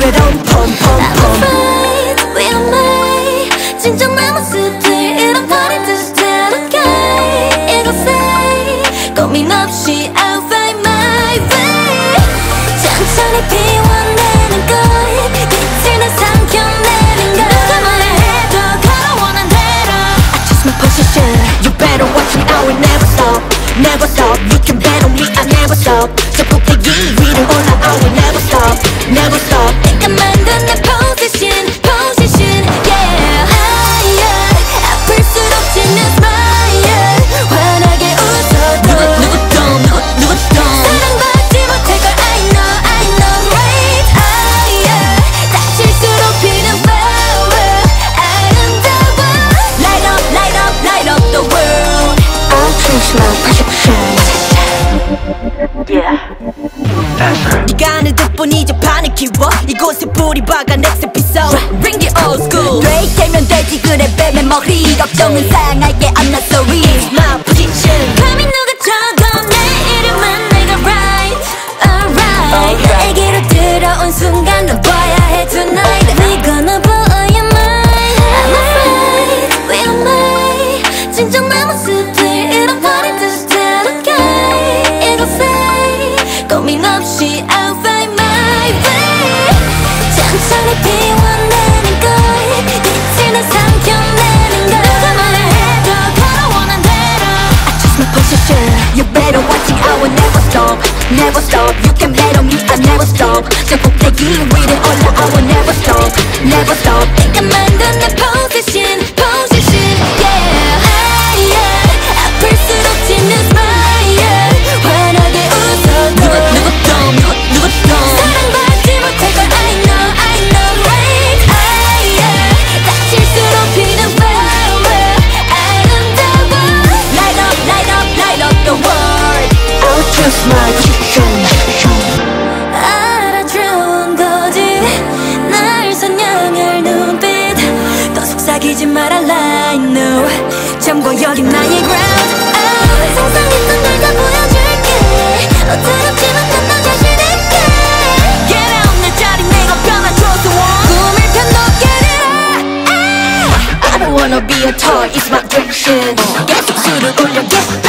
외로운 폼폼폼 위험해 진정 내 모습들 잃어버린 듯이 다를게 이곳에 고민 없이 I'll find my way 천천히 비워내는 걸 빛을 난 삼켜내는 걸 누가 뭐라 해도 걸어 원한 대로 I choose my position You better watch me, I will never stop Never stop, you can bet on me, I never stop 저 꼭대기 위로 올라, I will never stop Never stop 내가 만든 내 position, position, yeah higher 아플수록 짓는 smile 환하게 웃어도 누구 사랑받지 못할 걸 I know right higher 다칠수록 피는 flower 아름다워 Light up, light up, light up the world I'll choose my position Yeah 네가 하는 덕분이죠 판을 키워 이곳에 뿌리 박아 next episode Bring it old school 되면 되지 그래 빼면 머리 걱정은 사양할게 I'm not sorry It's my position 감히 누가 적어 내 이름은 내가 right alright 나에게로 들어온 순간 넌 봐야 해 tonight We gonna blow your mind I'm afraid 위험해 진정 내 모습들 잃어버린 듯이 다를게 이곳에 고민 없이 I'll find my way 천천히 비워내는 걸 빛을 난 삼켜내는 걸 누가 뭐라 해도 걸어 원한 대로 I choose my position You better watch it I will never stop Never stop You can bet on me I never stop 저 꼭대기 위로 올라 I will never stop Never stop 내가 만든 내 position, position, yeah higher 아플수록 짓는 smile 환하게 웃어도 누구 사랑받지 못할 걸 I know right higher 다칠수록 피는 flower 아름다워 Light up, light up, light up the world I'll choose my position 알아준 거지 날 선양할 눈빛 더 속삭이지 마라 I know 참고 여긴 나의 ground oh, 상상했던 걸 다 보여줄게 어지럽지만 난 나 자신있게 Get out 내 자리 내가 변화줘서 꿈을 펴 높게 들어 I don't wanna be a toy It's my direction 계속 술을 올려 yeah